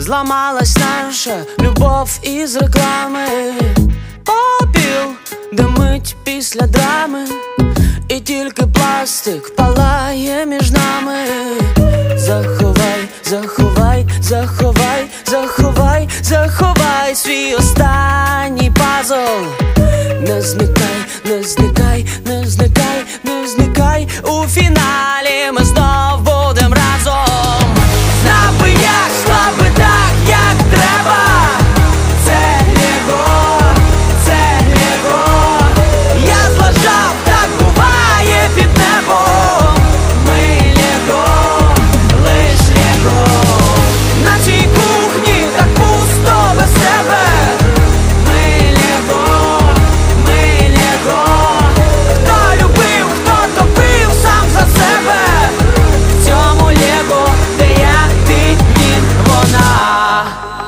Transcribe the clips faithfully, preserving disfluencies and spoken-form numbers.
зламалась наша любов із реклами. Попіл димить після драми, і тільки пластик палає між нами. Заховай, заховай, заховай, заховай, заховай свій останній пазл. Не зникай, не зникай, не зникай, не зникай. У фіналі ми знов будем разом. Знав би як, склав би так, як треба. Це Лего, це Лего. Я злажав, так буває під небом. Ми Лего, лиш Лего. На цій кухні так пусто без тебе. Ми Лего, ми Лего. Хто любив, хто топив сам за себе. В цьому Лего, де я, ти, він, вона.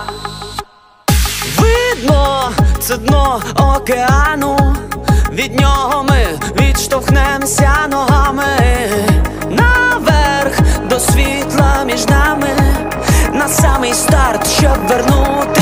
Видно, це дно океану. Від нього ми відштовхнемося ногами. Наверх до світла між нами. На самий старт, щоб вернути